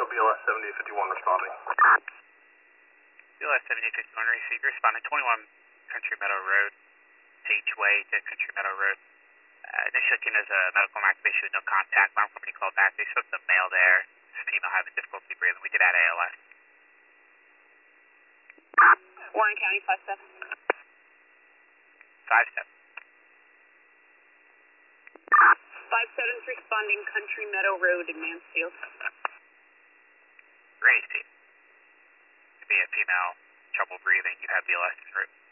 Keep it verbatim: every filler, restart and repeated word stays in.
Echo B L S seventy fifty-one responding. B L S seventy fifty-one receive, responding twenty-one Country Meadow Road, H Way to Country Meadow Road. Uh, initially came as a medical activation with no contact. Alarm company called back. They spoke to the male there. This female having difficulty breathing. We did add A L S. Warren County, five seven. five seven. five seven's responding Country Meadow Road in Mansfield. Rainy Steve. Could be a female, trouble breathing. You have B L S en route.